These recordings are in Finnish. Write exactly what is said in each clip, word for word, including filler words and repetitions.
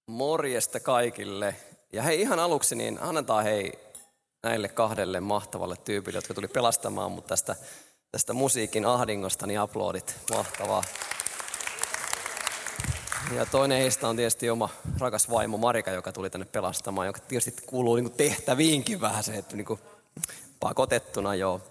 Morjesta kaikille. Ja hei, ihan aluksi niin annetaan hei näille kahdelle mahtavalle tyypille, jotka tuli pelastamaan mut tästä, tästä musiikin ahdingosta, niin aplodit. Mahtavaa. Ja toinen heistä on tietysti oma rakas vaimo Marika, joka tuli tänne pelastamaan, joka tietysti kuuluu niin kuin tehtäviinkin vähän se, että niin kuin pakotettuna joo.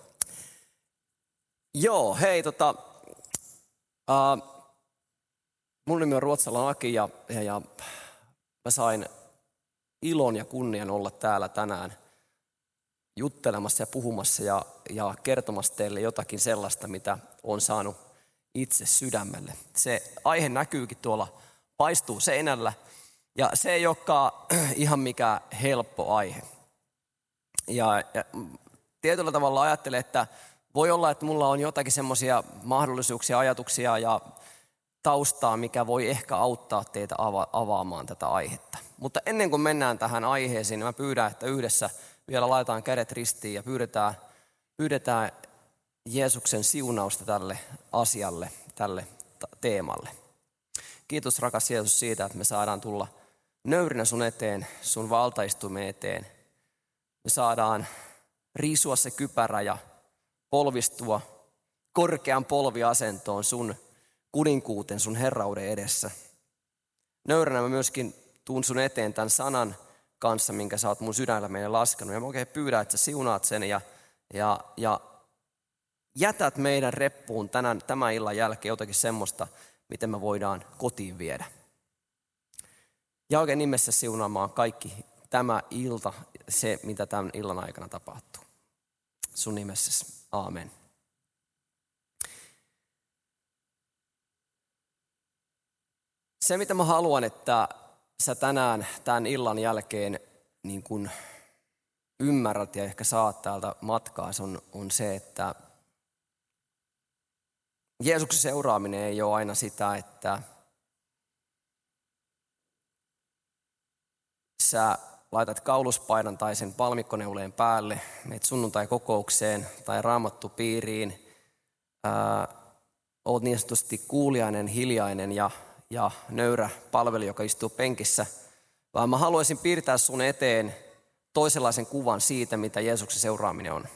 Joo, hei tota, uh, mun nimi on Ruotsala Aki ja, ja, ja mä sain ilon ja kunnian olla täällä tänään juttelemassa ja puhumassa ja, ja kertomassa teille jotakin sellaista, mitä on saanut itse sydämelle. Se aihe näkyykin tuolla, paistuu seinällä ja se ei olekaan ihan mikään helppo aihe. Ja, ja tietyllä tavalla ajattelen, että voi olla, että mulla on jotakin semmoisia mahdollisuuksia, ajatuksia ja taustaa, mikä voi ehkä auttaa teitä ava- avaamaan tätä aihetta. Mutta ennen kuin mennään tähän aiheeseen, niin mä pyydän, että yhdessä vielä laitetaan kädet ristiin ja pyydetään, pyydetään Jeesuksen siunausta tälle asialle, tälle teemalle. Kiitos rakas Jeesus siitä, että me saadaan tulla nöyrinä sun eteen, sun valtaistuimen eteen. Me saadaan riisua se kypärä ja polvistua korkean polviasentoon sun kuninkuuten, sun herrauden edessä. Nöyränä mä myöskin tuun sun eteen tämän sanan kanssa, minkä sä oot mun sydämellä meille laskenut. Ja mä oikein pyydän, että sä siunaat sen ja, ja, ja jätät meidän reppuun tänään, tämän illan jälkeen jotakin semmoista, miten me voidaan kotiin viedä. Ja oikein nimessä siunaamaan kaikki tämä ilta, se mitä tämän illan aikana tapahtuu. Sun nimessäsi. Aamen. Se, mitä mä haluan, että sä tänään tämän illan jälkeen niin kun ymmärrät ja ehkä saat täältä matkaa, on, on se, että Jeesuksen seuraaminen ei ole aina sitä, että sä laitat kauluspaidan tai sen palmikkoneuleen päälle, meet sunnuntai-kokoukseen tai raamattupiiriin, ää, oot niin sanotusti kuuliainen, hiljainen ja, ja nöyrä palvelija, joka istuu penkissä, vaan mä haluaisin piirtää sun eteen toisenlaisen kuvan siitä, mitä Jeesuksen seuraaminen on.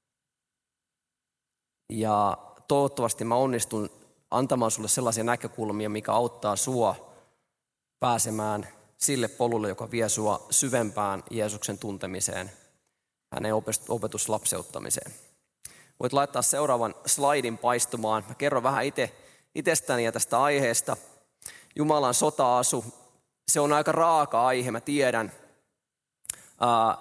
Ja toivottavasti mä onnistun antamaan sulle sellaisia näkökulmia, mikä auttaa sua pääsemään sille polulle, joka vie sua syvempään Jeesuksen tuntemiseen, hänen opetuslapseuttamiseen. Voit laittaa seuraavan slaidin paistumaan. Mä kerron vähän itse, itsestäni ja tästä aiheesta. Jumalan sota-asu, se on aika raaka aihe, mä tiedän. Ää,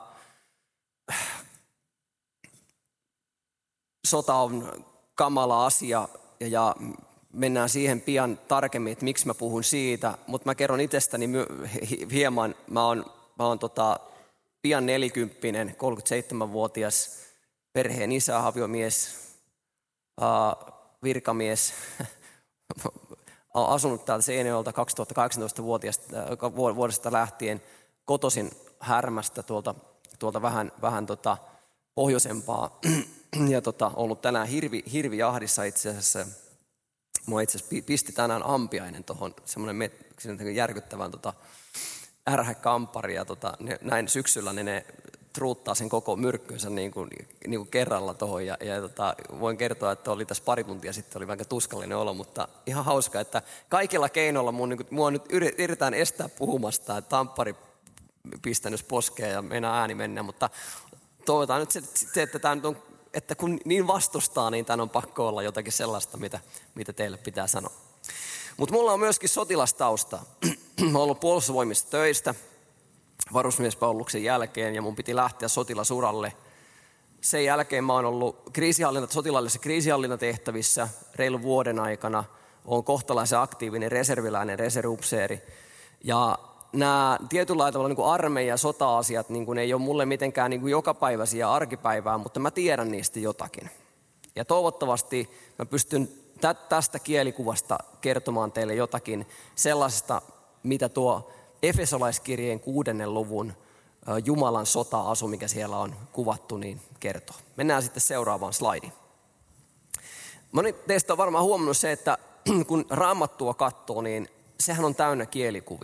sota on kamala asia ja mennään siihen pian tarkemmin, että miksi mä puhun siitä, mutta mä kerron itsestäni hieman. Mä oon, mä oon tota, pian nelikymppinen, kolmekymmentäseitsemänvuotias perheen isä, aviomies, äh, virkamies. Olen asunut täällä Seinäjoelta kaksituhattakahdeksantoista vuodesta lähtien, kotoisin Härmästä tuolta, tuolta vähän, vähän tota, pohjoisempaa ja tota, ollut tänään hirvi, hirvijahdissa itse asiassa. Mua itse asiassa pisti tänään ampiainen tuohon semmoinen järkyttävän tota, ärhäkamppari ja tota, ne, näin syksyllä ne, ne truuttaa sen koko myrkkynsä niin kuin, niin kuin kerralla tuohon ja, ja tota, voin kertoa, että oli tässä pari tuntia sitten, oli vähän tuskallinen olo, mutta ihan hauska, että kaikilla keinoilla mun, niin kuin, mua nyt yritetään estää puhumasta, että tamppari pistänyt poskeen ja meinaa ääni mennä, mutta toivotaan nyt se, se että tämä nyt on että kun niin vastustaa, niin tämän on pakko olla jotakin sellaista, mitä, mitä teille pitää sanoa. Mutta mulla on myöskin sotilastausta. Mä oon ollut puolustusvoimissa töistä varusmiespalveluksen jälkeen ja mun piti lähteä sotilasuralle. Sen jälkeen mä oon ollut kriisihallinta, sotilaallisissa kriisihallintatehtävissä reilun vuoden aikana. Oon kohtalaisen aktiivinen reserviläinen, reserviupseeri. Ja nämä tietyllä tavalla niin kuin armeija- ja sota-asiat niin kuin ei ole mulle mitenkään niin kuin jokapäiväisiä arkipäivää, mutta mä tiedän niistä jotakin. Ja toivottavasti mä pystyn tästä kielikuvasta kertomaan teille jotakin sellaisesta, mitä tuo Efesolaiskirjeen kuudennen luvun Jumalan sota-asu, mikä siellä on kuvattu, niin kertoo. Mennään sitten seuraavaan slaidiin. Moni teistä on varmaan huomannut se, että kun Raamattua katsoo, niin sehän on täynnä kielikuvia.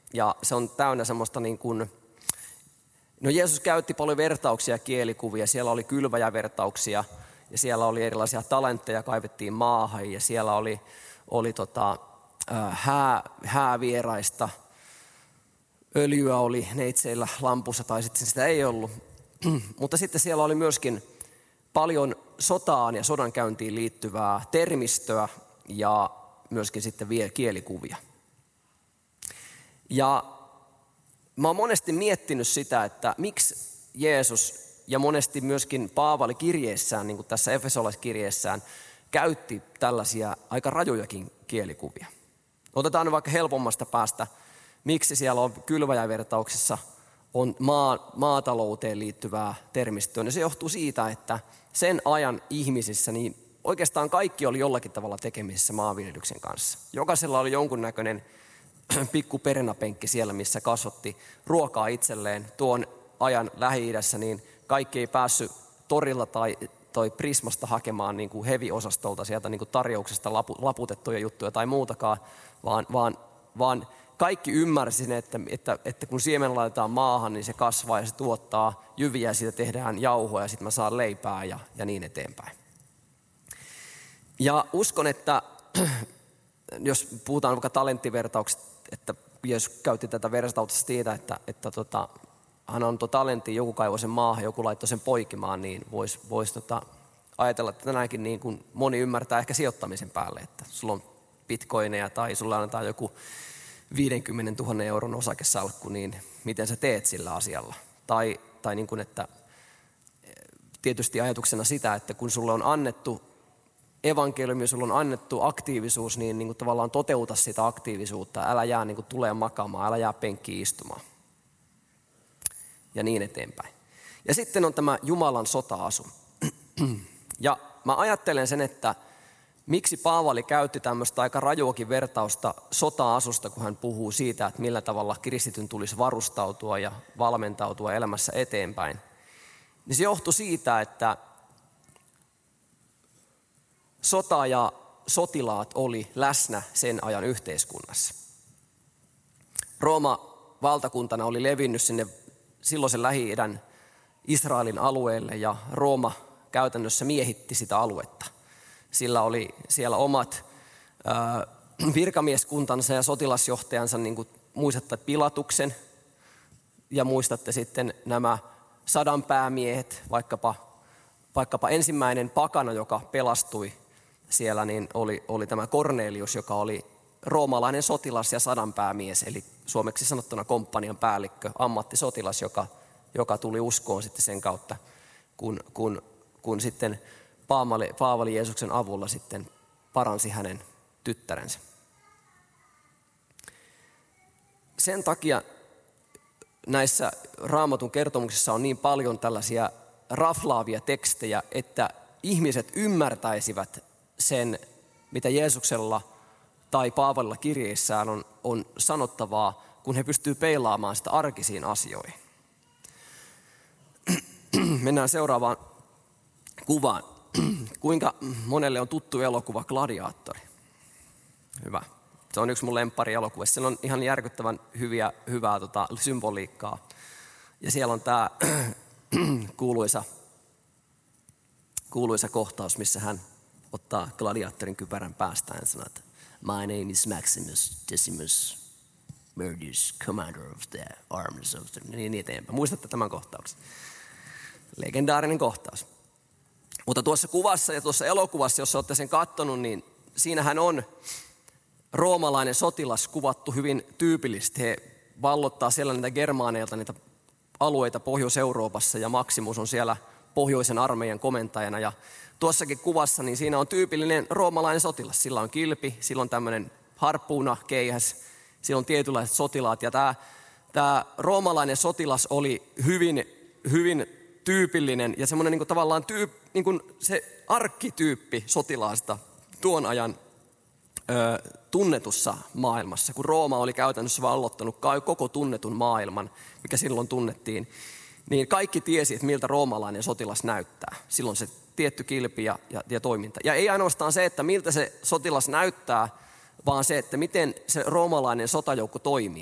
Ja se on täynnä semmoista niin kuin, no Jeesus käytti paljon vertauksia ja kielikuvia. Siellä oli kylväjävertauksia ja siellä oli erilaisia talentteja, kaivettiin maahan ja siellä oli, oli tota, hää, häävieraista. Öljyä oli neitseillä lampussa tai sitten sitä ei ollut. Mutta sitten siellä oli myöskin paljon sotaan ja sodankäyntiin liittyvää termistöä ja myöskin sitten vielä kielikuvia. Ja mä oon monesti miettinyt sitä, että miksi Jeesus ja monesti myöskin Paavali kirjeessään, niin kuin tässä Efesolaiskirjeessään, käytti tällaisia aika rajojakin kielikuvia. Otetaan nyt vaikka helpommasta päästä, miksi siellä on kylväjävertauksessa on maa, maatalouteen liittyvää termistöä. Ja se johtuu siitä, että sen ajan ihmisissä niin oikeastaan kaikki oli jollakin tavalla tekemisissä maanviljelyksen kanssa. Jokaisella oli jonkunnäköinen pikku perenapenkki siellä, missä kasvatti ruokaa itselleen. Tuon ajan Lähi-idässä niin kaikki ei päässyt torilla tai toi Prismasta hakemaan niin kuin heavy-osastolta sieltä niin kuin tarjouksesta lapu, laputettuja juttuja tai muutakaan, vaan, vaan, vaan kaikki ymmärsi, että, että, että kun siemen laitetaan maahan, niin se kasvaa ja se tuottaa jyviä ja siitä tehdään jauhoa ja sitten mä saan leipää ja, ja niin eteenpäin. Ja uskon, että jos puhutaan vaikka talenttivertauksesta, että Jeesus käytti tätä vertausta siitä, että, että tota, hän antoi talentin, joku kaivoi sen maahan, joku laittoi sen poikimaan, niin voisi vois tota, ajatella, että tänäänkin niin kuin moni ymmärtää ehkä sijoittamisen päälle, että sulla on bitcoineja tai sulla annetaan joku viisikymmentätuhatta euron osakesalkku, niin miten sä teet sillä asialla? Tai, tai niin kuin, että tietysti ajatuksena sitä, että kun sulle on annettu evankeliumi, sulla on annettu aktiivisuus, niin, niin kuin tavallaan toteuta sitä aktiivisuutta. Älä jää niin kuin tulee makaamaan, älä jää penkkiin istumaan. Ja niin eteenpäin. Ja sitten on tämä Jumalan sota-asu. Ja mä ajattelen sen, että miksi Paavali käytti tämmöistä aika rajuakin vertausta sota-asusta, kun hän puhuu siitä, että millä tavalla kristityn tulisi varustautua ja valmentautua elämässä eteenpäin. Niin se johtui siitä, että sota ja sotilaat oli läsnä sen ajan yhteiskunnassa. Rooma valtakuntana oli levinnyt sinne silloisen Lähi-idän Israelin alueelle ja Rooma käytännössä miehitti sitä aluetta. Sillä oli siellä omat ää, virkamieskuntansa ja sotilasjohtajansa, niin kuin muistatte Pilatuksen ja muistatte sitten nämä sadan päämiehet, vaikkapa, vaikkapa ensimmäinen pakana, joka pelastui siellä, niin oli, oli tämä Kornelius, joka oli roomalainen sotilas ja sadan päämies, eli suomeksi sanottuna komppanian päällikkö, ammattisotilas, joka, joka tuli uskoon sitten sen kautta, kun, kun, kun sitten Paavali, Paavali Jeesuksen avulla sitten paransi hänen tyttärensä. Sen takia näissä Raamatun kertomuksissa on niin paljon tällaisia raflaavia tekstejä, että ihmiset ymmärtäisivät sen, mitä Jeesuksella tai Paavalilla kirjeissään on, on sanottavaa, kun he pystyvät peilaamaan sitä arkisiin asioihin. Mennään seuraavaan kuvaan. Kuinka monelle on tuttu elokuva Gladiaattori? Hyvä. Se on yksi mun lemppari elokuva. Siellä on ihan järkyttävän hyviä, hyvää tota, symboliikkaa. Ja siellä on tämä kuuluisa, kuuluisa kohtaus, missä hän ottaa gladiaattorin kypärän päästään ja sanoo, että my name is Maximus Decimus Meridius, commander of the armies of the... Niin eteenpäin. Muistatte tämän kohtauksen? Legendaarinen kohtaus. Mutta tuossa kuvassa ja tuossa elokuvassa, jos olette sen katsonut, niin siinähän on roomalainen sotilas kuvattu hyvin tyypillisesti. He vallottaa siellä niitä germaaneilta, niitä alueita Pohjois-Euroopassa ja Maximus on siellä pohjoisen armeijan komentajana. Ja tuossakin kuvassa niin siinä on tyypillinen roomalainen sotilas. Sillä on kilpi, sillä on tämmöinen harppuuna keihäs, sillä on tietynlaiset sotilaat. Ja tämä, tämä roomalainen sotilas oli hyvin, hyvin tyypillinen ja semmoinen niin kuin tavallaan tyyp, niin kuin se arkkityyppi sotilaasta tuon ajan ö, tunnetussa maailmassa, kun Rooma oli käytännössä vallottanut koko tunnetun maailman, mikä silloin tunnettiin, niin kaikki tiesi, että miltä roomalainen sotilas näyttää. Silloin se tietty kilpi ja, ja, ja toiminta. Ja ei ainoastaan se, että miltä se sotilas näyttää, vaan se, että miten se roomalainen sotajoukko toimii.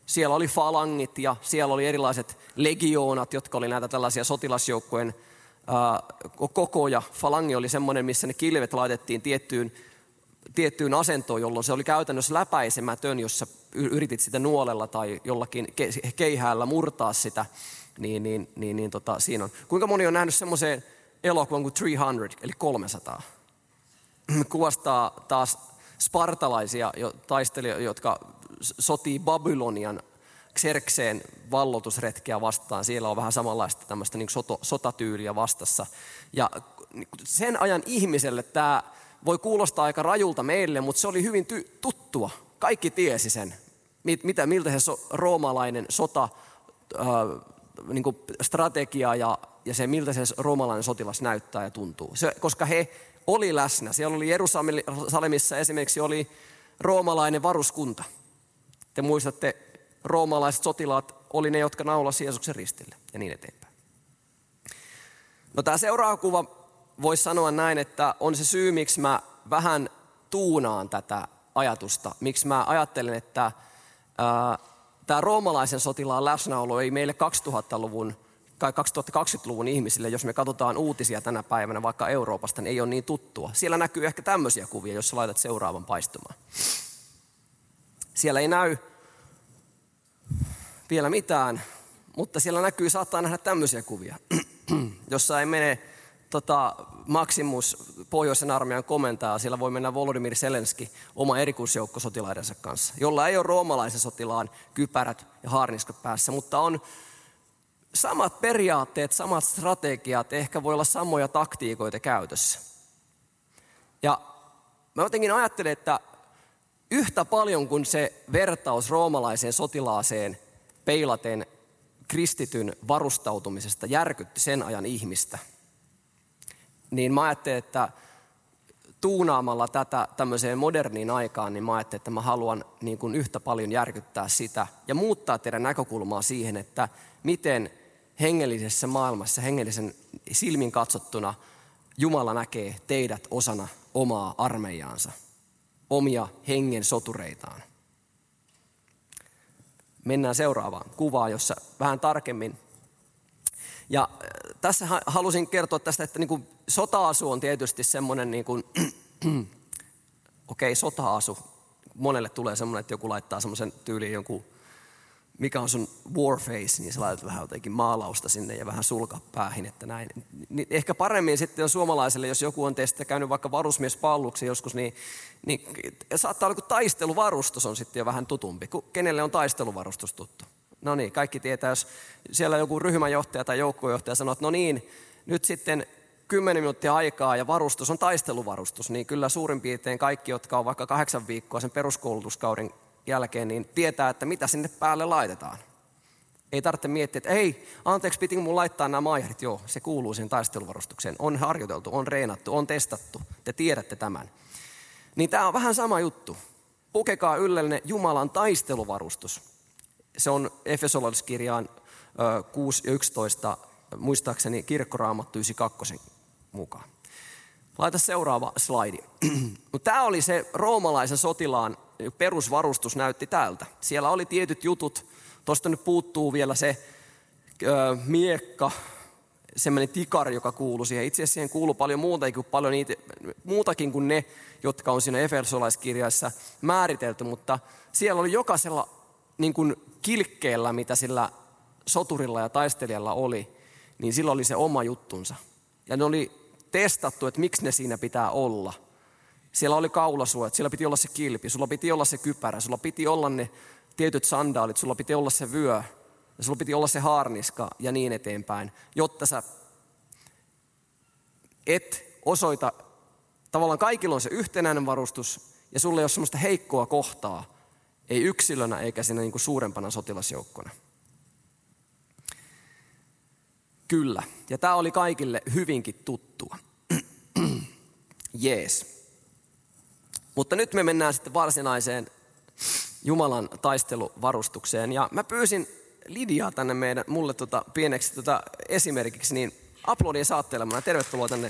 Siellä oli falangit ja siellä oli erilaiset legioonat, jotka oli näitä tällaisia sotilasjoukkojen ää, kokoja. Falangi oli semmoinen, missä ne kilvet laitettiin tiettyyn, tiettyyn asentoon, jolloin se oli käytännössä läpäisemätön, jos sä yritit sitä nuolella tai jollakin keihäällä murtaa sitä. Niin, niin, niin, niin tota, siinä on. Kuinka moni on nähnyt semmoisen elokuvan kuin kolmesataa, eli kolmesataa? Kuvastaa taas spartalaisia taistelijoita, jotka sotii Babylonian Xerxeen vallotusretkeä vastaan. Siellä on vähän samanlaista tämmöistä niin soto, sotatyyliä vastassa. Ja sen ajan ihmiselle tämä voi kuulostaa aika rajulta meille, mutta se oli hyvin ty- tuttua. Kaikki tiesi sen, mitä, miltä se so, roomalainen sota, äh, niin kuin strategia ja, ja se, miltä se roomalainen sotilas näyttää ja tuntuu. Se, koska he oli läsnä. Siellä oli Jerusalemissa esimerkiksi oli roomalainen varuskunta. Te muistatte, roomalaiset sotilaat oli ne, jotka naulasi Jeesuksen ristille ja niin eteenpäin. No tämä seuraava kuva voisi sanoa näin, että on se syy, miksi mä vähän tuunaan tätä ajatusta. Miksi mä ajattelen, että ää, tämä roomalaisen sotilaan läsnäolo ei meille kaksituhattaluvun tai kaksituhattakaksikymmentäluvun ihmisille, jos me katsotaan uutisia tänä päivänä vaikka Euroopasta, niin ei ole niin tuttua. Siellä näkyy ehkä tämmöisiä kuvia, jos sä laitat seuraavan paistumaan. Siellä ei näy vielä mitään, mutta siellä näkyy, saattaa nähdä tämmöisiä kuvia, jossa ei mene tota, Maximus pohjoisen armeijan komentaa, siellä voi mennä Volodymyr Zelenski oma erikoisjoukko sotilaidensa kanssa, jolla ei ole roomalaisen sotilaan kypärät ja haarniskat päässä, mutta on samat periaatteet, samat strategiat, ehkä voi olla samoja taktiikoita käytössä. Ja mä jotenkin ajattelen, että yhtä paljon kuin se vertaus roomalaiseen sotilaaseen peilaten kristityn varustautumisesta järkytti sen ajan ihmistä, niin mä ajattelen, että tuunaamalla tätä tämmöiseen moderniin aikaan, niin mä ajattelen, että mä haluan niin kuin yhtä paljon järkyttää sitä ja muuttaa teidän näkökulmaa siihen, että miten hengellisessä maailmassa, hengellisen silmin katsottuna, Jumala näkee teidät osana omaa armeijaansa, omia hengen sotureitaan. Mennään seuraavaan kuvaan, jossa vähän tarkemmin. Ja tässä halusin kertoa tästä, että niin kuin sota-asu on tietysti semmoinen, niin kuin, okei, okay, sota-asu. Monelle tulee semmoinen, että joku laittaa semmoisen tyyliin jonkun, mikä on sun war face, niin sä laitat vähän jotenkin maalausta sinne ja vähän sulkaa päähin, että näin. Niin ehkä paremmin sitten on suomalaiselle, jos joku on teistä käynyt vaikka varusmiespalluksen joskus, niin, niin saattaa olla, kun taisteluvarustus on sitten jo vähän tutumpi. Kenelle on taisteluvarustus tuttu? No niin, kaikki tietää, jos siellä joku ryhmänjohtaja tai joukkuejohtaja sanoo, että no niin, nyt sitten kymmenen minuuttia aikaa ja varustus on taisteluvarustus, niin kyllä suurin piirtein kaikki, jotka on vaikka kahdeksan viikkoa sen peruskoulutuskauden jälkeen, niin tietää, että mitä sinne päälle laitetaan. Ei tarvitse miettiä, että ei, anteeksi, pitikö mun laittaa nämä maiharit? Joo, se kuuluu siihen taisteluvarustukseen. On harjoiteltu, on reenattu, on testattu. Te tiedätte tämän. Niin tämä on vähän sama juttu. Pukekaa yllenne Jumalan taisteluvarustus. Se on Efesolaiskirjaan kuusi ja yksitoista, muistaakseni Kirkkoraamattu yhdeksänkymmentäkaksi mukaan. Laita seuraava slaidi. Tämä oli se roomalaisen sotilaan perusvarustus näytti tältä. Siellä oli tietyt jutut. Tuosta nyt puuttuu vielä se ö, miekka, semmoinen tikari, joka kuului siihen. Itse asiassa siihen kuuluu paljon muutakin kuin, paljon niitä, muutakin kuin ne, jotka on siinä Efesolaiskirjassa määritelty. Mutta siellä oli jokaisella niin kuin kilkkeellä, mitä sillä soturilla ja taistelijalla oli, niin sillä oli se oma juttunsa. Ja ne oli testattu, että miksi ne siinä pitää olla. Siellä oli kaulasuojat, siellä piti olla se kilpi, sulla piti olla se kypärä, sulla piti olla ne tietyt sandaalit, sulla piti olla se vyö, ja sulla piti olla se haarniska ja niin eteenpäin, jotta sä et osoita, tavallaan kaikilla on se yhtenäinen varustus, ja sulla ei ole semmoista heikkoa kohtaa, ei yksilönä eikä siinä niin kuin suurempana sotilasjoukkona. Kyllä, ja tämä oli kaikille hyvinkin tuttua. Jees. Mutta nyt me mennään sitten varsinaiseen Jumalan taisteluvarustukseen. Ja mä pyysin Lidiaa tänne meidän, mulle tota, pieneksi tota, esimerkiksi, niin aplodien saattelemaan. Tervetuloa tänne.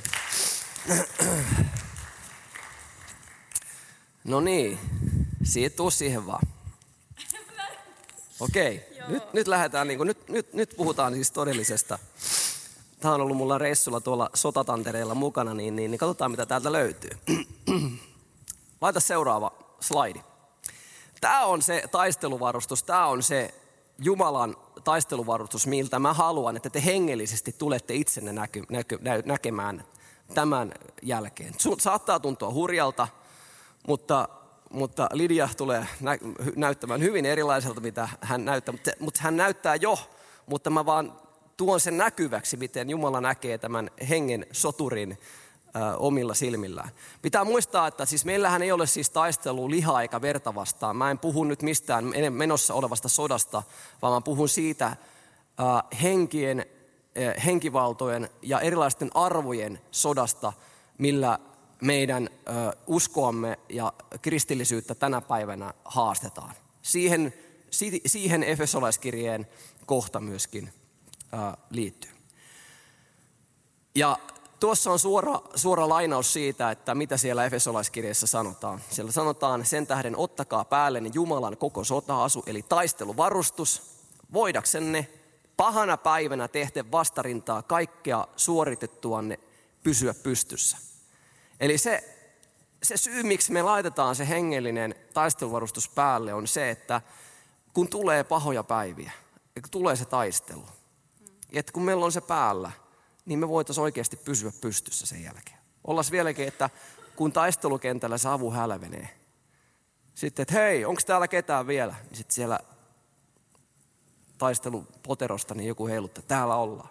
No niin, siitä tuu siihen vaan. Okei, nyt, nyt lähdetään, niin kuin, nyt, nyt, nyt puhutaan siis todellisesta. Tämä on ollut mulla reissulla tuolla sotatantereilla mukana, niin, niin, niin katsotaan mitä täältä löytyy. Laita seuraava slaidi. Tämä on se taisteluvarustus, tämä on se Jumalan taisteluvarustus, miltä mä haluan, että te hengellisesti tulette itsenne näky, näky, nä, näkemään tämän jälkeen. Sun saattaa tuntua hurjalta, mutta, mutta Lidia tulee nä, näyttämään hyvin erilaiselta, mitä hän näyttää. Mutta, mutta hän näyttää jo, mutta mä vaan tuon sen näkyväksi, miten Jumala näkee tämän hengen soturin ä, omilla silmillään. Pitää muistaa, että siis meillähän ei ole siis taistelu lihaa eikä verta vastaan. Mä en puhu nyt mistään menossa olevasta sodasta, vaan mä puhun siitä ä, henkien, ä, henkivaltojen ja erilaisten arvojen sodasta, millä meidän ä, uskoamme ja kristillisyyttä tänä päivänä haastetaan. Siihen, si, siihen Efesolaiskirjeen kohta myöskin ä, liittyy. Ja tuossa on suora, suora lainaus siitä, että mitä siellä Efesolaiskirjassa sanotaan. Siellä sanotaan, sen tähden ottakaa päällenne Jumalan koko sota-asu, eli taisteluvarustus, voidaksenne pahana päivänä tehden vastarintaa kaikkea suoritettuanne pysyä pystyssä. Eli se, se syy, miksi me laitetaan se hengellinen taisteluvarustus päälle, on se, että kun tulee pahoja päiviä, kun tulee se taistelu, että kun meillä on se päällä, niin me voitaisiin oikeasti pysyä pystyssä sen jälkeen. Ollaan vieläkin, että kun taistelukentällä se avu hälvenee, sitten, että hei, onko täällä ketään vielä? Niin sitten siellä taistelupoterosta niin joku heiluttaa, täällä ollaan.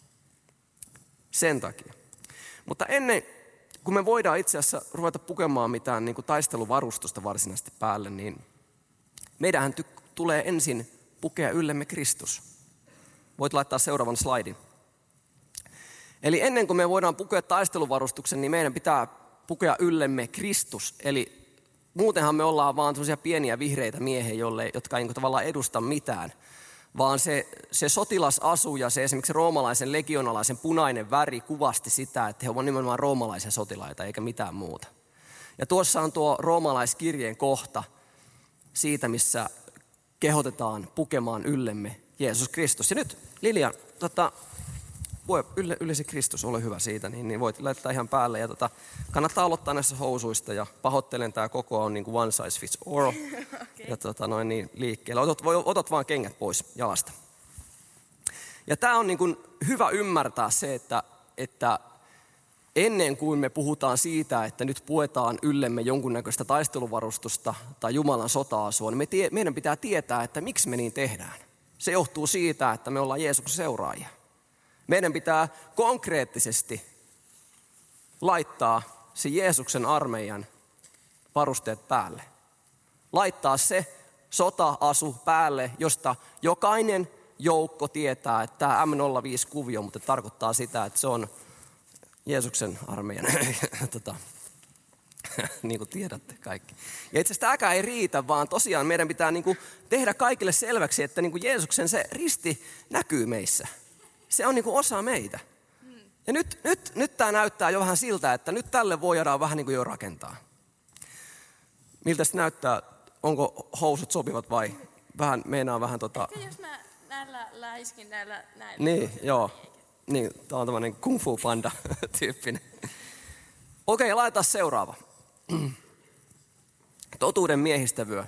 Sen takia. Mutta ennen kuin me voidaan itse asiassa ruveta pukemaan mitään niin kuin taisteluvarustusta varsinaisesti päälle, niin meidänhän ty- tulee ensin pukea yllemme Kristus. Voit laittaa seuraavan slaidin. Eli ennen kuin me voidaan pukea taisteluvarustuksen, niin meidän pitää pukea yllemme Kristus. Eli muutenhan me ollaan vaan sellaisia pieniä vihreitä miehiä, jolle, jotka ei niin tavallaan edusta mitään. Vaan se, se sotilasasu ja se esimerkiksi roomalaisen legionalaisen punainen väri kuvasti sitä, että he ovat nimenomaan roomalaisia sotilaita eikä mitään muuta. Ja tuossa on tuo roomalaiskirjeen kohta siitä, missä kehotetaan pukemaan yllemme Jeesus Kristus. Ja nyt Lilian, tota, voi, ylle, ylle se Kristus, ole hyvä siitä, niin, niin voit laittaa ihan päälle. Ja tota, kannattaa aloittaa näissä housuista ja pahoittelen, tämä koko on niin kuin one size fits all. Okay. Ja tota, noin niin liikkeellä. Otat, voi, otat vaan kengät pois jalasta. Ja tämä on niin kuin hyvä ymmärtää se, että, että ennen kuin me puhutaan siitä, että nyt puetaan yllemme jonkunnäköistä taisteluvarustusta tai Jumalan sota-asua, niin me tie, meidän pitää tietää, että miksi me niin tehdään. Se johtuu siitä, että me ollaan Jeesuksen seuraajia. Meidän pitää konkreettisesti laittaa se Jeesuksen armeijan varusteet päälle. Laittaa se sota-asu päälle, josta jokainen joukko tietää, että tämä M nolla viisi kuvio, mutta tarkoittaa sitä, että se on Jeesuksen armeijan, tota, niin kuin tiedätte kaikki. Ja itse asiassa tämäkään ei riitä, vaan tosiaan meidän pitää niin kuin tehdä kaikille selväksi, että niin kuin Jeesuksen se risti näkyy meissä. Se on niin kuin osa meitä. Ja nyt, nyt, nyt tämä näyttää jo vähän siltä, että nyt tälle voidaan vähän niin kuin jo rakentaa. Miltä se näyttää? Onko housut sopivat vai vähän, meinaa vähän tota... Ehkä jos mä näillä läiskin näillä näin. Niin, joo. Niin, tämä on tämmöinen kung fu panda tyyppinen. Okei, laitetaan seuraava. Totuuden miehistävyö.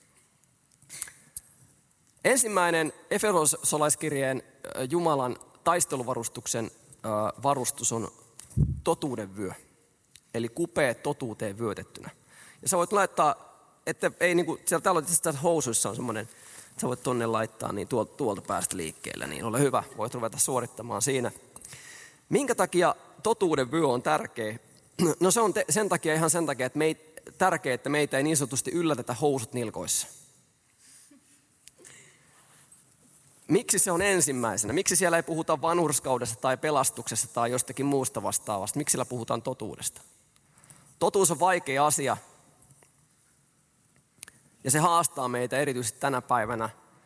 Ensimmäinen Efesolaiskirjeen Jumalan taisteluvarustuksen varustus on totuuden vyö. Eli kupea totuuteen vyötettynä. Ja sä voit laittaa, että ei niinku, siellä täällä on housuissa on semmoinen, että sä voit tonne laittaa niin tuolta, tuolta päästä liikkeelle, niin ole hyvä, voit ruveta suorittamaan siinä. Minkä takia totuuden vyö on tärkeä? No se on te, sen takia, ihan sen takia, että meit, tärkeää, että meitä ei niin sanotusti yllätetä housut nilkoissa. Miksi se on ensimmäisenä? Miksi siellä ei puhuta vanhurskaudesta tai pelastuksesta tai jostakin muusta vastaavasta? Miksi siellä puhutaan totuudesta? Totuus on vaikea asia. Ja se haastaa meitä erityisesti tänä päivänä.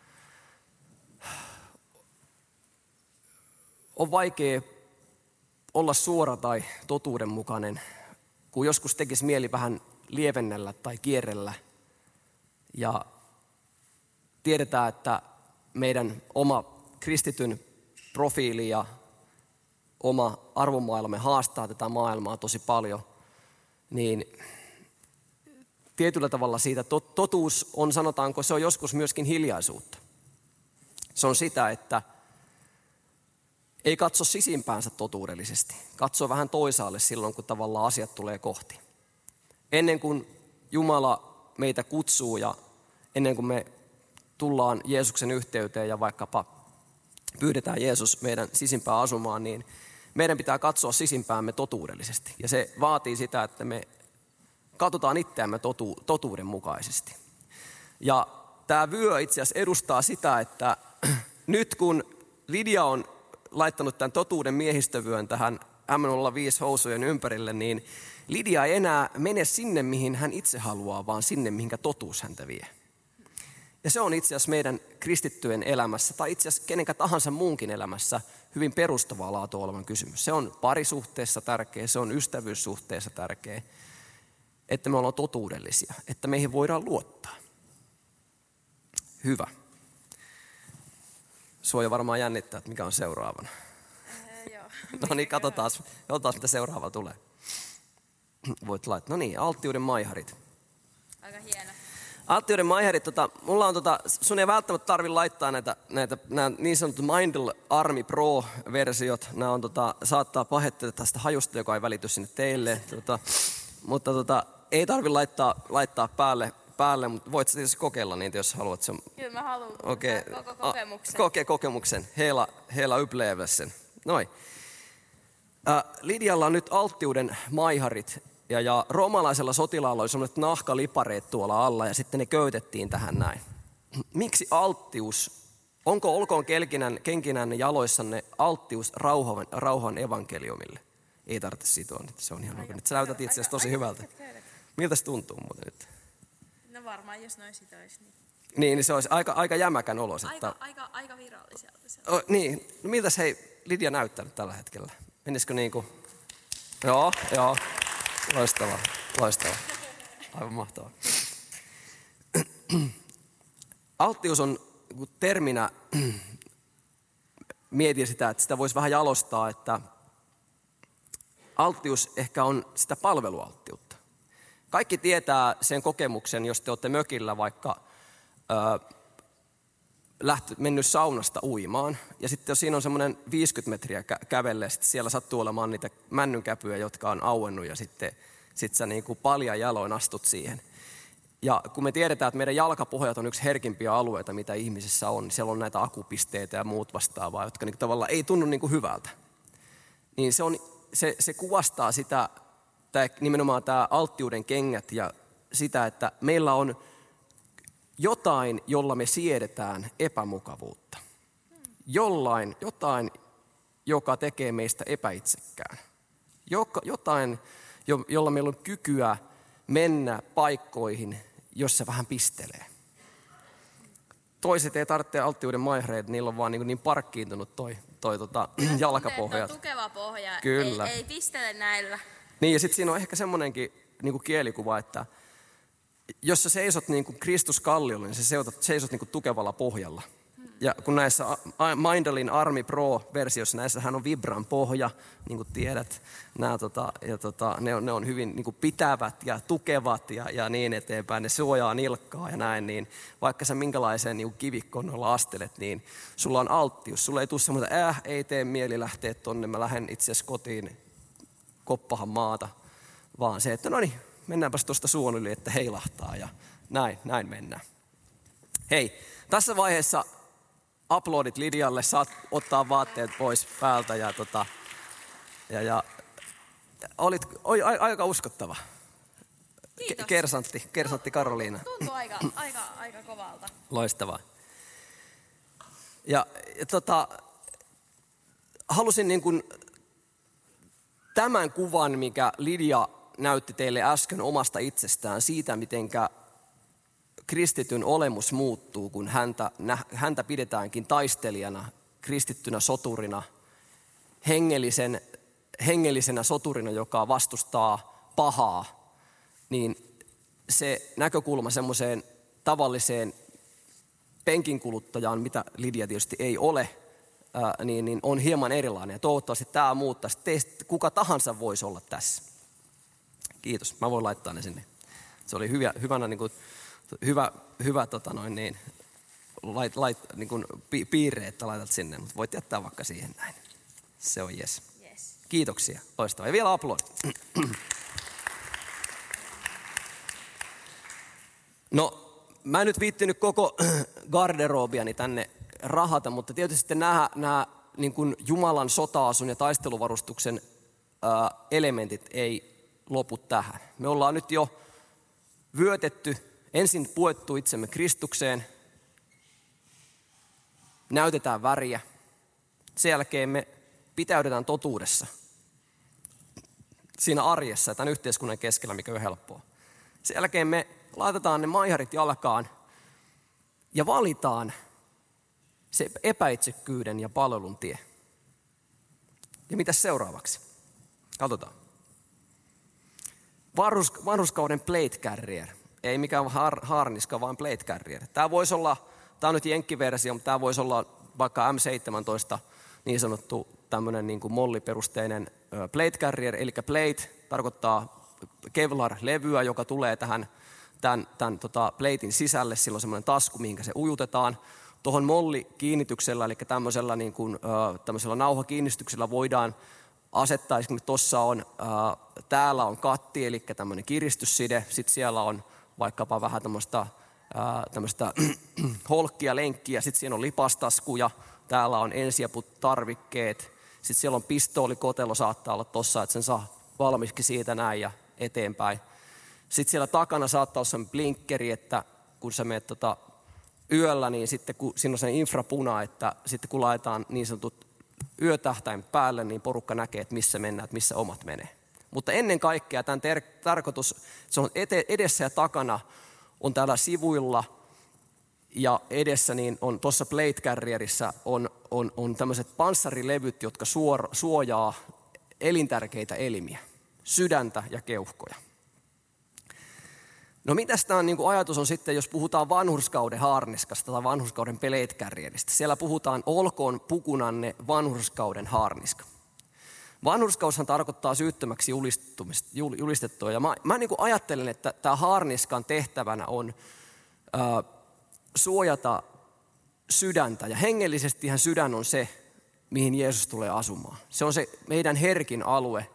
On vaikea olla suora tai totuudenmukainen, kun joskus tekisi mieli vähän lievennellä tai kierrellä. Ja tiedetään, että meidän oma kristityn profiili ja oma arvomaailmamme haastaa tätä maailmaa tosi paljon, niin tietyllä tavalla siitä totuus on, sanotaanko, se on joskus myöskin hiljaisuutta. Se on sitä, että ei katso sisimpäänsä totuudellisesti. Katso vähän toisaalle silloin, kun tavallaan asiat tulee kohti. Ennen kuin Jumala meitä kutsuu ja ennen kuin me tullaan Jeesuksen yhteyteen ja vaikkapa pyydetään Jeesus meidän sisimpään asumaan, niin meidän pitää katsoa sisimpäämme totuudellisesti. Ja se vaatii sitä, että me katsotaan itseämme totu, totuuden mukaisesti. Ja tämä vyö itse asiassa edustaa sitä, että nyt kun Lidia on laittanut tämän totuuden miehistövyön tähän M nolla viisi housujen ympärille, niin Lidia ei enää mene sinne, mihin hän itse haluaa, vaan sinne, mihinkä totuus häntä vie. Ja se on itse asiassa meidän kristittyjen elämässä, tai itse asiassa kenenkä tahansa muunkin elämässä, hyvin perustavaa laatua olevan kysymys. Se on parisuhteessa tärkeä, se on ystävyyssuhteessa tärkeä, että me ollaan totuudellisia, että meihin voidaan luottaa. Hyvä. Sua jo varmaan jännittää, että mikä on seuraavana. Äh, joo. No niin, katsotaan, katsotaan mitä seuraava tulee. Voit laittaa. No niin, alttiuden maiharit. Aika hieno. Alttiuden maiharit, tota, mulla on tota, sun ei välttämättä tarvitse laittaa näitä, näitä nämä niin sanotut Mindle Army Pro-versiot. Nämä on, tota, saattaa pahettaa tästä hajusta, joka ei välity sinne teille. Tota, mutta tota, ei tarvitse laittaa, laittaa päälle, päälle, mutta voit sä tietysti kokeilla niitä, jos haluat. Se on, Kyllä mä haluan okay. koko kokemuksen. Kokee kokemuksen. Hela, hela upplevelsen. Noin. Äh, Lidialla on nyt alttiuden maiharit. Ja, ja roomalaisella sotilaalla oli sellaiset nahkalipareet tuolla alla ja sitten ne köytettiin tähän näin. Miksi alttius? Onko olkoon kelkinän, kenkinänne jaloissanne alttius rauhan, rauhan evankeliumille? Ei tarvitse sitoa nyt, se on ihan oikein. Sä näytät itse asiassa tosi hyvältä. Miltä se tuntuu muuten nyt? No varmaan, jos noin sitoisi. Niin, niin, niin se olisi aika, aika jämäkän olos. Aika, että... aika, aika viralliselta se on. Oh, niin, no, miltäs hei Lidia näyttää tällä hetkellä? Menisikö niin kuin... Joo, joo. Loistavaa, loistavaa. Aivan mahtavaa. Alttius on terminä, mietin sitä, että sitä voisi vähän jalostaa, että alttius ehkä on sitä palvelualttiutta. Kaikki tietää sen kokemuksen, jos te olette mökillä vaikka ö, lähty, mennyt saunasta uimaan. Ja sitten jos siinä on semmoinen viisikymmentä metriä kä- kävelle, sitten siellä sattuu olemaan niitä männynkäpyjä, jotka on auennut ja sitten sit sä niin kuin paljan jaloin astut siihen. Ja kun me tiedetään, että meidän jalkapohjat on yksi herkimpiä alueita, mitä ihmisissä on, niin siellä on näitä akupisteitä ja muut vastaavaa, jotka niin tavallaan ei tunnu niin kuin hyvältä. Niin se, on, se, se kuvastaa sitä, tää, nimenomaan tämä alttiuden kengät ja sitä, että meillä on jotain, jolla me siedetään epämukavuutta. Jollain, jotain, joka tekee meistä epäitsekkään. Joka, jotain, jo, jolla meillä on kykyä mennä paikkoihin, jossa vähän pistelee. Toiset ei tarvitse alttiuden maihareita, niillä on vaan niin, niin parkkiintunut toi, toi tota, jalkapohjat. On tukeva pohja, Kyllä. Ei, ei pistele näillä. Niin ja sitten siinä on ehkä semmoinenkin niin kuin kielikuva, että jos sä seisot niin kuin Kristus kalliolla, niin sä seisot, seisot niin kuin tukevalla pohjalla. Ja kun näissä Mindlein Army Pro-versioissa, näissähän on Vibran pohja, niin kuin tiedät. Nämä, tota, ja tota, ne, on, ne on hyvin niin kuin pitävät ja tukevat ja, ja niin eteenpäin. Ne suojaa nilkkaa ja näin. Niin vaikka sä minkälaiseen niin kivikkonnolla astelet, niin sulla on alttius. Sulla ei tule semmoista, äh, ei tee mieli lähteä tonne, mä lähden itse asiassa kotiin koppahan maata. Vaan se, että no niin, mennäänpäs tuosta suon yli, että heilahtaa ja näin, näin mennään. Hei, tässä vaiheessa uploadit Lidialle, saat ottaa vaatteet pois päältä ja, tota, ja, ja olit oi, aika uskottava. Kiitos. Kersantti, kersantti Karoliina. Tuntuu aika, aika, aika kovalta. Loistavaa. Ja, ja tota, halusin niin kuin tämän kuvan, mikä Lidia näytti teille äsken omasta itsestään, siitä mitenkä kristityn olemus muuttuu, kun häntä, häntä pidetäänkin taistelijana, kristittynä soturina, hengellisen, hengellisenä soturina, joka vastustaa pahaa, niin se näkökulma semmoiseen tavalliseen penkinkuluttajaan, mitä Lidia tietysti ei ole, ää, niin, niin on hieman erilainen. Ja toivottavasti tämä muuttaisi. Teistä kuka tahansa voisi olla tässä. Kiitos. Mä voin laittaa ne sinne. Se oli hyvä, hyvänä, niin kuin, hyvä, hyvä tota noin niin, lait, lait, niin kuin pi, piirre, että laitat sinne. Mutta voit jättää vaikka siihen näin. Se on jes. Yes. Kiitoksia. Loistavaa. Ja vielä aplodit. No, mä en nyt viittinyt koko garderobiani tänne rahata, mutta tietysti nämä, nämä niin kuin Jumalan sota-asun ja taisteluvarustuksen ää, elementit ei lopu tähän. Me ollaan nyt jo vyötetty, ensin puettu itsemme Kristukseen, näytetään väriä, sen jälkeen me pitäydytään totuudessa siinä arjessa ja tämän yhteiskunnan keskellä, mikä on helppoa. Sen jälkeen me laitetaan ne maiharit jalkaan ja valitaan se epäitsekkyyden ja palvelun tie. Ja mitä seuraavaksi? Katsotaan. Vanhus, vanhuskauden plate carrier. Ei mikään har, harniska, vaan plate carrier. Tämä voisi olla, tämä on nyt jenkkiversio, mutta tämä voisi olla vaikka M seitsemäntoista niin sanottu tämmöinen niin kuin molliperusteinen plate carrier. Eli plate tarkoittaa Kevlar-levyä, joka tulee tähän tämän, tämän tota, platein sisälle. Sillä on semmoinen tasku, mihinkä se ujutetaan. Tuohon mollikiinnityksellä, eli tämmöisellä, niin kuin, tämmöisellä nauhakiinnistyksellä voidaan asettaa, esimerkiksi tuossa on, ää, täällä on katti, eli tämmöinen kiristysside, sitten siellä on vaikkapa vähän tämmöistä, ää, tämmöistä holkkia, lenkkiä, sitten siellä on lipastaskuja, täällä on ensiaputarvikkeet, sitten siellä on pistoolikotelo, saattaa olla tuossa, että sen saa valmiiksi siitä näin ja eteenpäin. Sitten siellä takana saattaa olla semmoinen blinkkeri, että kun sä menet tota yöllä, niin sitten kun siinä on se infrapuna, että sitten kun laitetaan niin sanotut yötähtäin päälle, niin porukka näkee, että missä mennään, että missä omat menee. Mutta ennen kaikkea tämän ter- tarkoitus, se on ete- edessä ja takana, on täällä sivuilla ja edessä niin on tuossa plate carrierissa on, on, on tämmöiset panssarilevyt, jotka suor- suojaa elintärkeitä elimiä, sydäntä ja keuhkoja. No mitäs tämä on, niin kuin ajatus on sitten, jos puhutaan vanhurskauden haarniskasta tai vanhurskauden plate carrierista. Siellä puhutaan olkoon pukunanne vanhurskauden haarniska. Vanhurskaushan tarkoittaa syyttömäksi julistettua. Ja mä, mä niin kuin ajattelen, että tämä haarniskan tehtävänä on ää, suojata sydäntä. Ja hengellisestihän sydän on se, mihin Jeesus tulee asumaan. Se on se meidän herkin alue,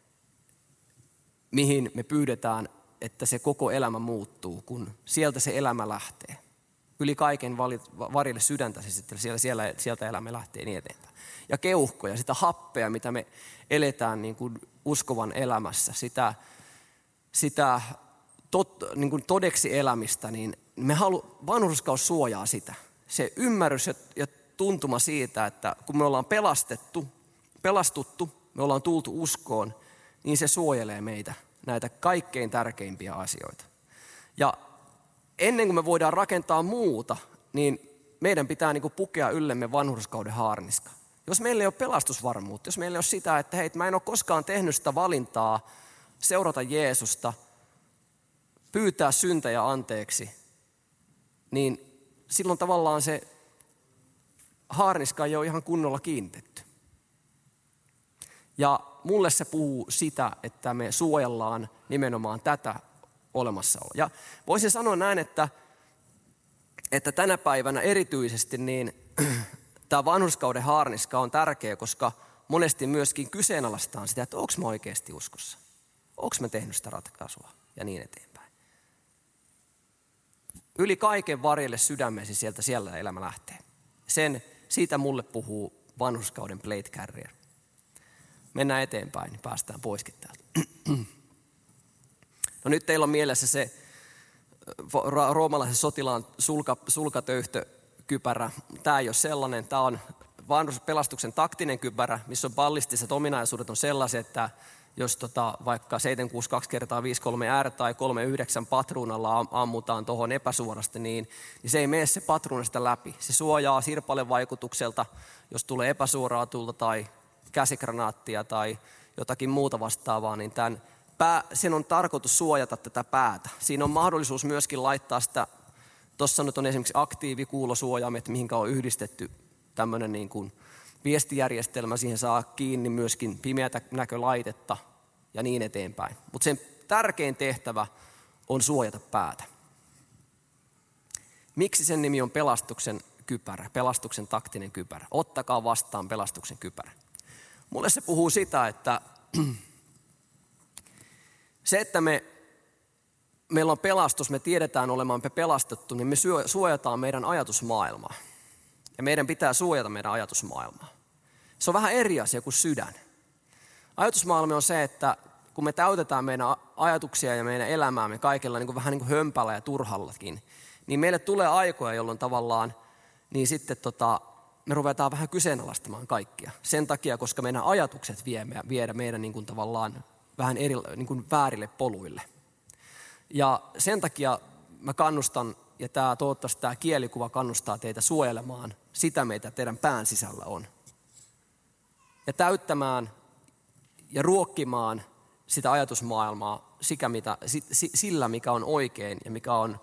mihin me pyydetään, että se koko elämä muuttuu, kun sieltä se elämä lähtee. Yli kaiken varille sydäntä se sitten, siellä, siellä, sieltä elämä lähtee niin eteenpäin. Ja keuhkoja, sitä happea, mitä me eletään niin kuin uskovan elämässä, sitä, sitä tot, niin kuin todeksi elämistä, niin me halu, vanhurskaus suojaa sitä. Se ymmärrys ja tuntuma siitä, että kun me ollaan pelastettu, pelastuttu, me ollaan tultu uskoon, niin se suojelee meitä näitä kaikkein tärkeimpiä asioita. Ja ennen kuin me voidaan rakentaa muuta, niin meidän pitää niin kuin pukea yllemme vanhurskauden haarniska. Jos meillä ei ole pelastusvarmuutta, jos meillä ei ole sitä, että hei, mä en ole koskaan tehnyt sitä valintaa seurata Jeesusta, pyytää syntejä anteeksi, niin silloin tavallaan se haarniska ei ole ihan kunnolla kiinnitetty. Ja mulle se puhuu sitä, että me suojellaan nimenomaan tätä olemassaoloa. Ja voisin sanoa näin, että, että tänä päivänä erityisesti niin tämä vanhurskauden haarniska on tärkeä, koska monesti myöskin kyseenalaistaan sitä, että onko mä oikeasti uskossa? Onko mä tehnyt sitä ratkaisua? Ja niin eteenpäin. Yli kaiken varjelle sydämesi sieltä siellä elämä lähtee. Sen, siitä mulle puhuu vanhurskauden plate carrier. Mennään eteenpäin, niin päästään poiskin täältä. No nyt teillä on mielessä se roomalaisen sotilaan sulka, sulkatöyhtökypärä. Tämä ei ole sellainen, tämä on vanhuspelastuksen taktinen kypärä, missä on ballistiset ominaisuudet on sellaisia, että jos tota, vaikka seitsemän kuusi kaksi kertaa viisi kolme R tai kolme yhdeksän patruunalla ammutaan tuohon epäsuorasti, niin, niin se ei mene se patruunasta läpi. Se suojaa sirpalevaikutukselta, jos tulee epäsuoraa tulta tai käsikranaattia tai jotakin muuta vastaavaa, niin tämän pää, sen on tarkoitus suojata tätä päätä. Siinä on mahdollisuus myöskin laittaa sitä Tuossa nyt on esimerkiksi aktiivikuulosuojaimet, mihin on yhdistetty tämmöinen niin kuin viestijärjestelmä. Siihen saa kiinni myöskin pimeätä näkölaitetta ja niin eteenpäin. Mutta sen tärkein tehtävä on suojata päätä. Miksi sen nimi on pelastuksen kypärä, pelastuksen taktinen kypärä? Ottakaa vastaan pelastuksen kypärä. Mulle se puhuu sitä, että se, että me, meillä on pelastus, me tiedetään olemaan pelastettu, niin me suojataan meidän ajatusmaailmaa. Ja meidän pitää suojata meidän ajatusmaailmaa. Se on vähän eri asia kuin sydän. Ajatusmaailma on se, että kun me täytetään meidän ajatuksia ja meidän elämäämme kaikella niin kuin vähän niin kuin hömpällä ja turhallakin, niin meille tulee aikoja, jolloin tavallaan niin sitten tota, me ruvetaan vähän kyseenalaistamaan kaikkia. Sen takia, koska meidän ajatukset vie, viedä meidän niin kuin tavallaan vähän eri, niin kuin väärille poluille. Ja sen takia mä kannustan, ja tämä, toivottavasti tämä kielikuva kannustaa teitä suojelemaan sitä, mitä teidän pään sisällä on. Ja täyttämään ja ruokkimaan sitä ajatusmaailmaa sikä mitä, sillä, mikä on oikein ja mikä on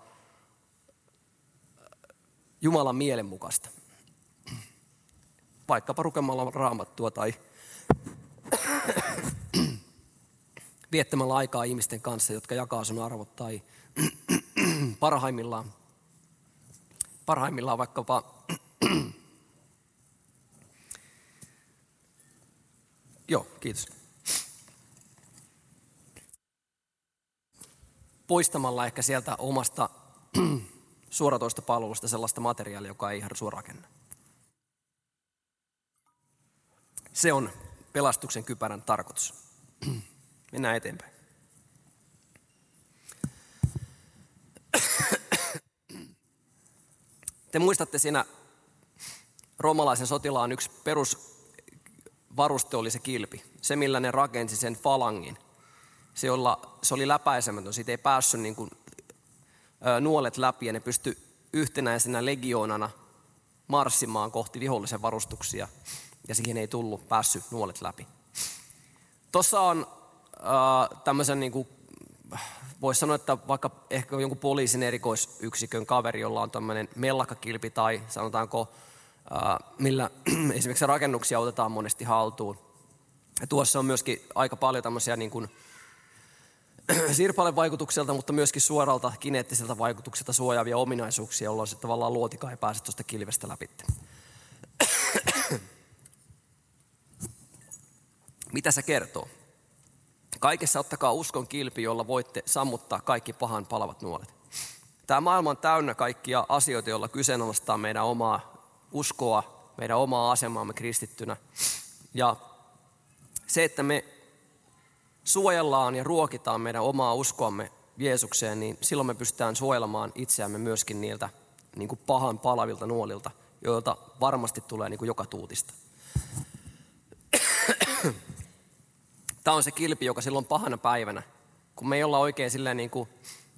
Jumalan mielenmukaista. Vaikkapa lukemalla Raamattua tai viettämällä aikaa ihmisten kanssa, jotka jakaa sun arvot, tai parhaimmillaan, parhaimmillaan vaikkapa joo, kiitos. Poistamalla ehkä sieltä omasta suoratoista palvelusta sellaista materiaalia, joka ei ihan suoraan rakenna. Se on pelastuksen kypärän tarkoitus. Mennään eteenpäin. Te muistatte siinä roomalaisen sotilaan yksi perusvaruste oli se kilpi. Se, millä ne rakensi sen falangin. Se, jolla, se oli läpäisemätön. Siitä ei päässyt niin kuin, ö, nuolet läpi ja ne pystyi yhtenäisenä legioonana marssimaan kohti vihollisen varustuksia. Ja siihen ei tullut päässyt nuolet läpi. Tuossa on äh, tämmöisen, niin kuin, voisi sanoa, että vaikka ehkä jonkun poliisin erikoisyksikön kaveri, jolla on tämmöinen mellakkakilpi tai sanotaanko, äh, millä esimerkiksi rakennuksia otetaan monesti haltuun. Ja tuossa on myöskin aika paljon tämmöisiä niin kuin, sirpalevaikutukselta, mutta myöskin suoralta kineettiseltä vaikutukselta suojaavia ominaisuuksia, jolloin se tavallaan luotika ei pääse tuosta kilvestä läpi. Mitä se kertoo? Kaikessa ottakaa uskon kilpi, jolla voitte sammuttaa kaikki pahan palavat nuolet. Tämä maailma on täynnä kaikkia asioita, joilla kyseenalaistaa meidän omaa uskoa, meidän omaa asemaamme kristittynä. Ja se, että me suojellaan ja ruokitaan meidän omaa uskoamme Jeesukseen, niin silloin me pystytään suojelemaan itseämme myöskin niiltä niin kuin pahan palavilta nuolilta, joilta varmasti tulee niin kuin joka tuutista. Tämä on se kilpi, joka silloin pahana päivänä, kun me ei olla oikein silleen niin kuin,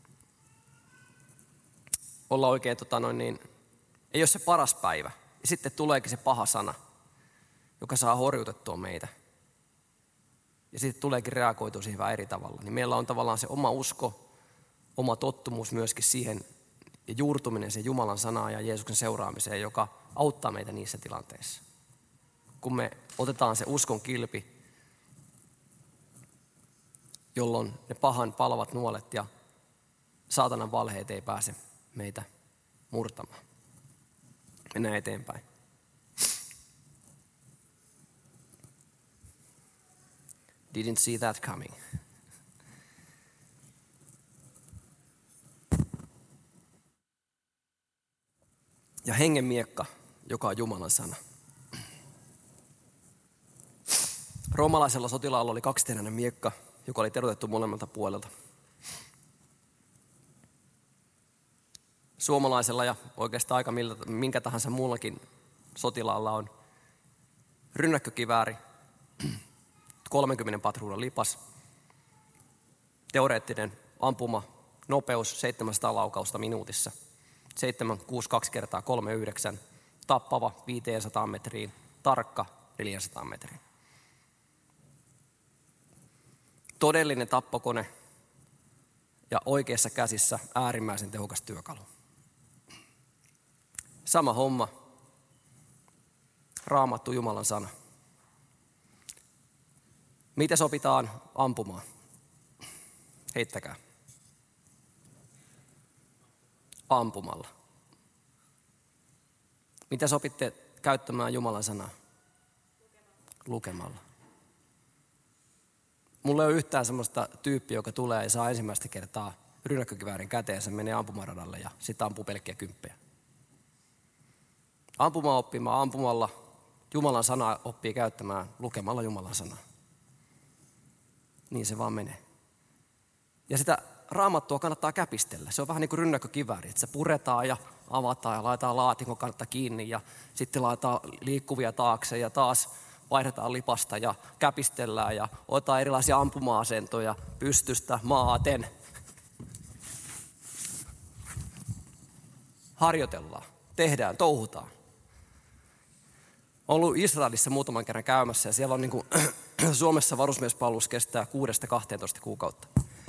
olla oikein tota noin niin, ei ole se paras päivä. Ja sitten tuleekin se paha sana, joka saa horjutettua meitä. Ja sitten tuleekin reagoitua siihen vähän eri tavalla. Niin meillä on tavallaan se oma usko, oma tottumus myöskin siihen ja juurtuminen sen Jumalan sanaan ja Jeesuksen seuraamiseen, joka auttaa meitä niissä tilanteissa. Kun me otetaan se uskon kilpi, jolloin ne pahan palavat nuolet ja saatanan valheet ei pääse meitä murtamaan. Mennään eteenpäin. Didn't see that coming. Ja hengen miekka, joka on Jumalan sana. Roomalaisella sotilaalla oli kaksiteräinen miekka, joka oli teroitettu molemmalta puolelta. Suomalaisella ja oikeastaan aika minkä tahansa muullakin sotilaalla on rynnäkkökivääri, kolmenkymmenen patruunan lipas, teoreettinen ampuma, nopeus seitsemänsataa laukausta minuutissa, seitsemän kuusi kaksi kertaa kolme yhdeksän, tappava viisisataa metriin, tarkka neljäsataa metriin. Todellinen tappokone ja oikeassa käsissä äärimmäisen tehokas työkalu. Sama homma. Raamattu, Jumalan sana. Miten opitaan ampumaan? Heittäkää. Ampumalla. Miten opitte käyttämään Jumalan sanaa? Lukemalla. Mulla ei ole yhtään semmoista tyyppiä, joka tulee ja saa ensimmäistä kertaa rynnäkkökiväärin käteensä, menee ampumaradalle ja sitten ampuu pelkkiä kymppejä. Ampumaan oppimaan ampumalla. Jumalan sanaa oppii käyttämään lukemalla Jumalan sanaa. Niin se vaan menee. Ja sitä Raamattua kannattaa käpistellä. Se on vähän niin kuin rynnäkkökivääri, että se puretaan ja avataan ja laitetaan laatikon kannattaa kiinni ja sitten laitetaan liikkuvia taakse ja taas vaihdetaan lipasta ja käpistellään ja otetaan erilaisia ampuma-asentoja pystystä maaten. Harjoitellaan, tehdään, touhutaan. Olen ollut Israelissa muutaman kerran käymässä ja siellä on niin kuin, Suomessa varusmiespalvelus kestää kuudesta kahteentoista kuukautta.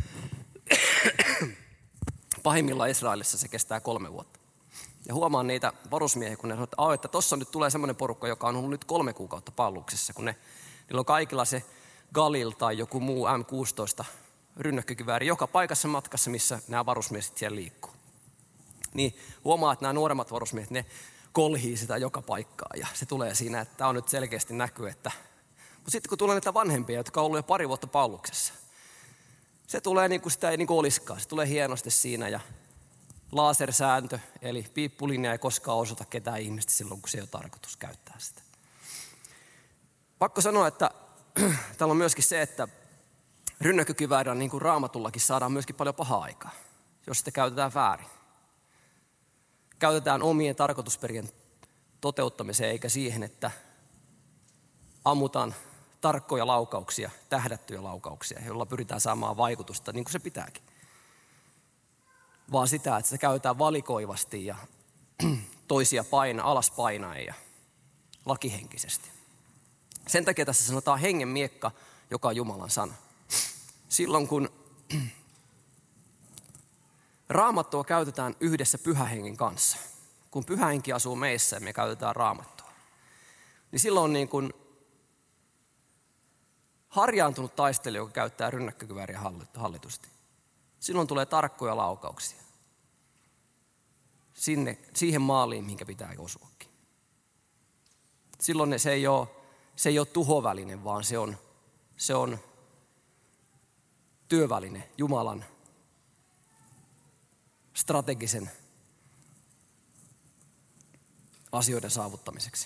Pahimmillaan Israelissa se kestää kolme vuotta. Ja huomaan niitä varusmiehiä, kun ne sanoo, että, että tuossa nyt tulee semmoinen porukka, joka on ollut nyt kolme kuukautta palveluksessa, kun ne, niillä on kaikilla se Galil tai joku muu M kuusitoista rynnäkkökivääri joka paikassa matkassa, missä nämä varusmiehet siellä liikkuu. Niin huomaa, että nämä nuoremmat varusmiehet, ne kolhii sitä joka paikkaa ja se tulee siinä, että tämä on nyt selkeästi näkyy, että... Mutta sitten kun tulee niitä vanhempia, jotka on ollut jo pari vuotta palveluksessa, se tulee niin kuin sitä ei niin kuin olisikaan. Se tulee hienosti siinä ja lasersääntö, eli piippulinja ei koskaan osoita ketään ihmistä silloin, kun se ei ole tarkoitus käyttää sitä. Pakko sanoa, että täällä on myöskin se, että rynnäkkökiväärillä niin kuin Raamatullakin saadaan myöskin paljon pahaa aikaa, jos sitä käytetään väärin. Käytetään omien tarkoitusperien toteuttamiseen eikä siihen, että ammutaan tarkkoja laukauksia, tähdättyjä laukauksia, joilla pyritään saamaan vaikutusta niin kuin se pitääkin. Vaan sitä, että sitä käytetään valikoivasti ja toisia paina, alas painaen ja lakihenkisesti. Sen takia tässä sanotaan hengen miekka, joka on Jumalan sana. Silloin kun Raamattua käytetään yhdessä Pyhähengen kanssa, kun Pyhähenki asuu meissä ja me käytetään Raamattua, niin silloin on niin kuin harjaantunut taistelija, joka käyttää rynnäkkökivääriä hallitusti. Silloin tulee tarkkoja laukauksia sinne, siihen maaliin, minkä pitää osuakin. Silloin se ei ole, se ei ole tuhoväline, vaan se on, se on työväline Jumalan strategisen asioiden saavuttamiseksi.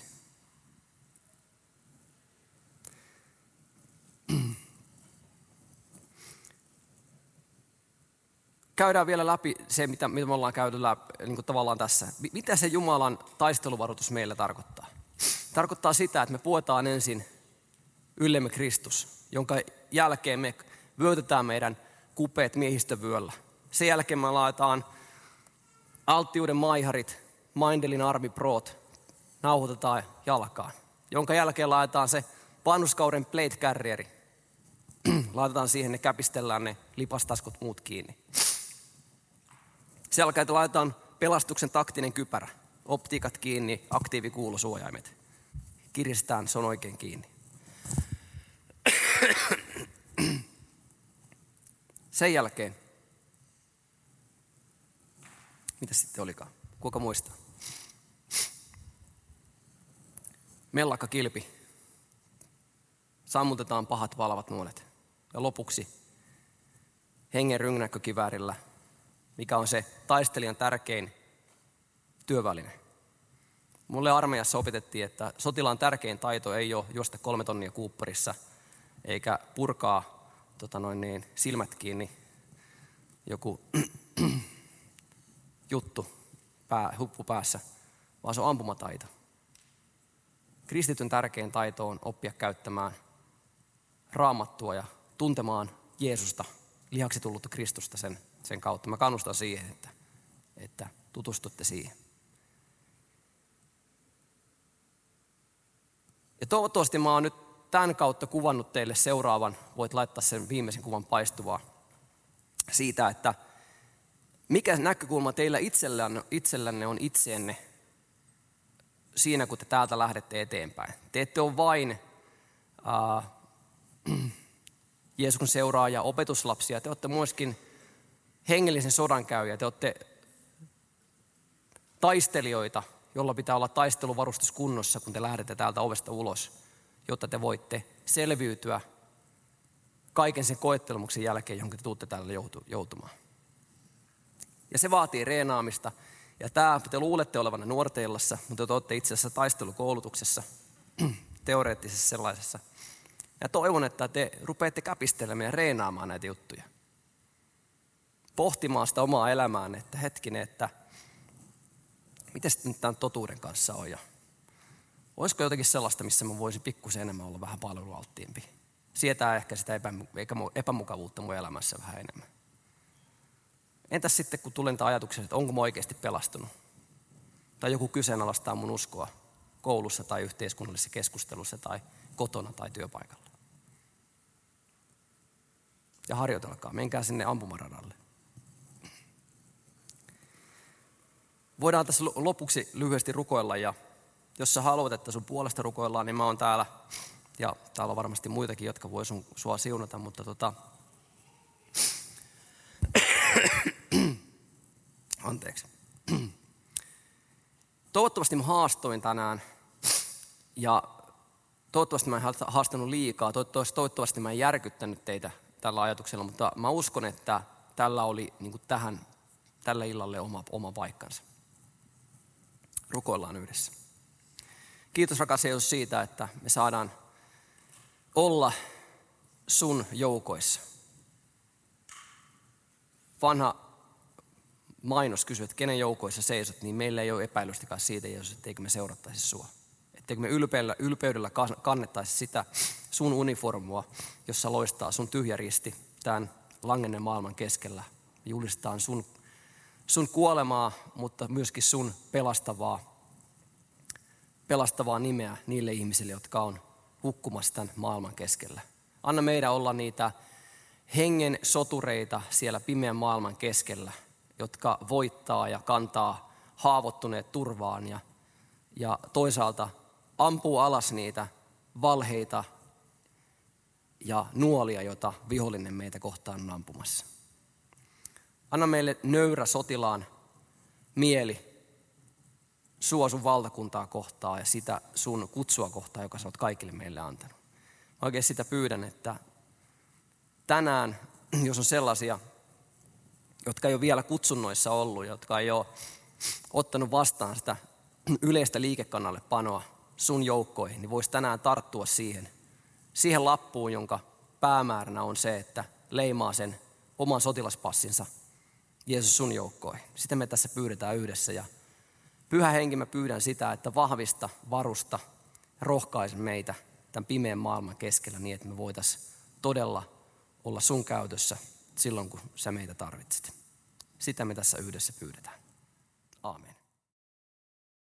Käydään vielä läpi se, mitä, mitä me ollaan käyty läpi, niin kuin tavallaan tässä. Mitä se Jumalan taisteluvaroitus meillä tarkoittaa? Tarkoittaa sitä, että me puetaan ensin yllemme Kristus, jonka jälkeen me vyötetään meidän kupeet miehistövyöllä. Sen jälkeen me laitetaan alttiuden maiharit, Mindelin Army Prot, nauhoitetaan jalkaan. Jonka jälkeen laitetaan se vanhuskauden plate carrieri. Laitetaan siihen, ne käpistellään ne lipastaskut muut kiinni. Sen jälkeen laitetaan pelastuksen taktinen kypärä. Optiikat kiinni, aktiivikuulusuojaimet. Kiristään, se on oikein kiinni. Sen jälkeen, mitä sitten olikaan? Kuka muistaa? Mellakka kilpi. Sammutetaan pahat valvat nuolet. Ja lopuksi hengen rynnäkkökiväärillä, mikä on se taistelijan tärkein työväline. Mulle armeijassa opetettiin, että sotilaan tärkein taito ei ole juosta kolme tonnia kuupparissa, eikä purkaa tota noin niin, silmät kiinni joku juttu pää, huppu päässä, vaan se on ampumataito. Kristityn tärkein taito on oppia käyttämään Raamattua ja tuntemaan Jeesusta, lihaksi tullutta Kristusta sen, sen kautta. Mä kannustan siihen, että, että tutustutte siihen. Ja toivottavasti mä oon nyt tämän kautta kuvannut teille seuraavan, voit laittaa sen viimeisen kuvan paistuvaa, siitä, että mikä näkökulma teillä itsellänne, itsellänne on itseenne siinä, kun te täältä lähdette eteenpäin. Te ette ole vain äh, Jeesuksen seuraajia, opetuslapsia. Te olette myöskin hengellisen sodan käyjä. Te olette taistelijoita, jolla pitää olla taisteluvarustus kunnossa, kun te lähdette täältä ovesta ulos, jotta te voitte selviytyä kaiken sen koettelemuksen jälkeen, johon te tuutte täällä joutumaan. Ja se vaatii reenaamista. Ja tämä, te luulette olevanne nuorteillassa, mutta te olette itse asiassa taistelukoulutuksessa, teoreettisessa sellaisessa. Ja toivon, että te rupeatte käpistelemään ja reenaamaan näitä juttuja. Pohtimaan sitä omaa elämään, että hetkinen, että miten sitten tämän totuuden kanssa on. Ja olisiko jotakin sellaista, missä mä voisin pikkusen enemmän olla vähän palvelualttiimpi. Sietää ehkä sitä epämukavuutta mun elämässä vähän enemmän. Entäs sitten, kun tulen tämän ajatuksen, että onko mä oikeasti pelastunut? Tai joku kyseenalaistaa mun uskoa koulussa tai yhteiskunnallisessa keskustelussa tai kotona tai työpaikalla. Ja harjoitelkaa, menkää sinne ampumaradalle. Voidaan tässä lopuksi lyhyesti rukoilla ja jos sä haluat, että sun puolesta rukoillaan, niin mä oon täällä. Ja täällä on varmasti muitakin, jotka voi sun, sua siunata, mutta tota... Anteeksi. Toivottavasti mä haastoin tänään ja toivottavasti mä en haastanut liikaa, toivottavasti mä en järkyttänyt teitä tällä ajatuksella, mutta mä uskon, että tällä oli niin kuin tähän, tälle illalle oma, oma paikkansa. Rukoillaan yhdessä. Kiitos rakas Jeesus siitä, että me saadaan olla sun joukoissa. Vanha mainos kysyy, että kenen joukoissa seisot, niin meillä ei ole epäilystäkään siitä, Jeesus, etteikö me seurattaisi sua. Etteikö me ylpeydellä, ylpeydellä kannettaisi sitä sun uniformua, jossa loistaa sun tyhjä risti tämän langenneen maailman keskellä. Julistetaan sun, sun kuolemaa, mutta myöskin sun pelastavaa, pelastavaa nimeä niille ihmisille, jotka on hukkumassa tämän maailman keskellä. Anna meidän olla niitä hengen sotureita siellä pimeän maailman keskellä, jotka voittaa ja kantaa haavoittuneet turvaan ja, ja toisaalta ampuu alas niitä valheita ja nuolia, joita vihollinen meitä kohtaan on ampumassa. Anna meille nöyrä sotilaan mieli sua sun valtakuntaa kohtaan ja sitä sun kutsua kohtaan, joka sä oot kaikille meille antanut. Mä oikein sitä pyydän, että tänään, jos on sellaisia, jotka ei ole vielä kutsunnoissa ollut, jotka ei ole ottanut vastaan sitä yleistä liikekannallepanoa sun joukkoihin, niin voisi tänään tarttua siihen, siihen lappuun, jonka päämääränä on se, että leimaa sen oman sotilaspassinsa Jeesus sun joukkoihin. Sitä me tässä pyydetään yhdessä ja Pyhä Henki, mä pyydän sitä, että vahvista, varusta, rohkaise meitä tämän pimeän maailman keskellä niin, että me voitaisiin todella olla sun käytössä silloin, kun sä meitä tarvitset. Sitä me tässä yhdessä pyydetään. Aamen.